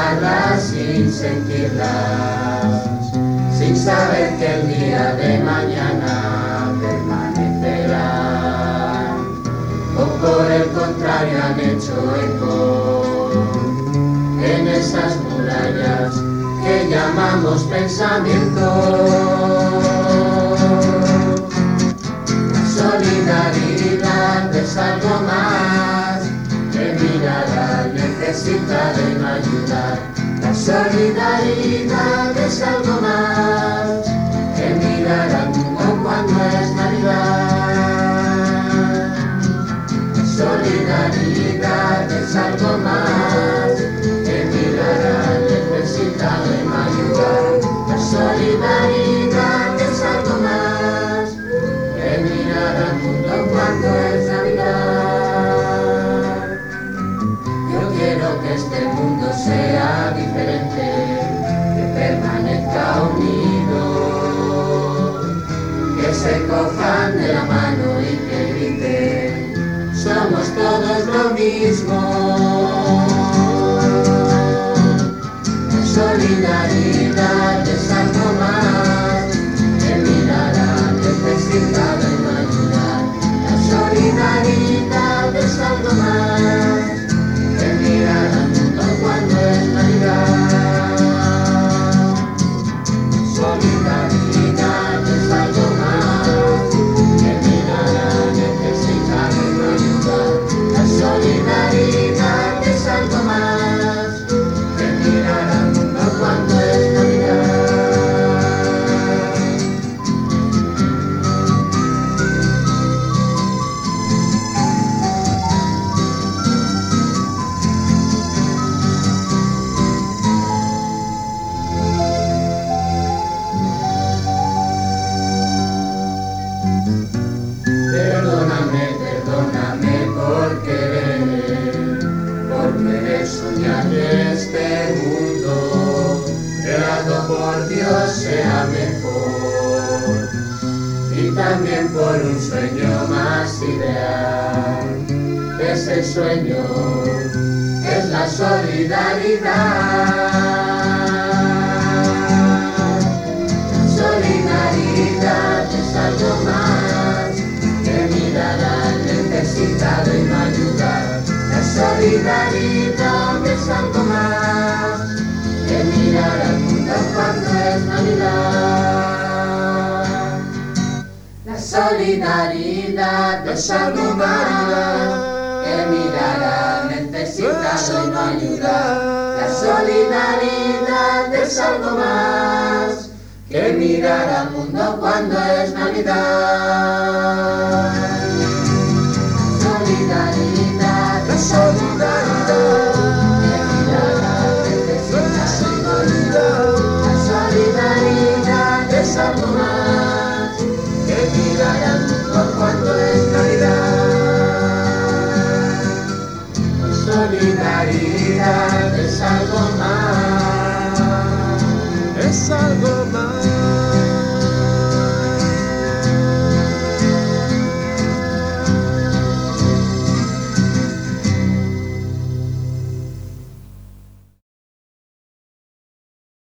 tomarlas sin sentirlas, sin saber que el día de mañana permanecerán, o por el contrario han hecho eco en esas murallas que llamamos pensamiento. La solidaridad es algo más que mirar al necesitado y no ayudar. La solidaridad es algo más que mirar al mundo cuando es Navidad. La solidaridad es algo más que mirar al necesitado y no ayudar. La solidaridad es algo más que mirar al mundo cuando es Navidad. Yo quiero que este mundo sea diferente, que permanezca unido, que se cojan de la mano y que griten, somos todos lo mismo. La solidaridad es algo más que mirar al necesitado y no ayudar. La solidaridad es algo más que mirar al mundo cuando es Navidad. Solidaridad es algo más que mirar al necesitado y no ayudar. La solidaridad es algo más que mirar al mundo cuando es Navidad. Perdóname por querer soñar que este mundo creado por Dios sea mejor, y también por un sueño más ideal. Ese sueño es la solidaridad. La solidaridad es algo más que mirar al necesitado y no ayudar. La solidaridad es algo más que mirar al mundo cuando es Navidad. La solidaridad es algo más que mirar al necesitado y no ayudar. La solidaridad es algo más que mirar al mundo cuando es Navidad.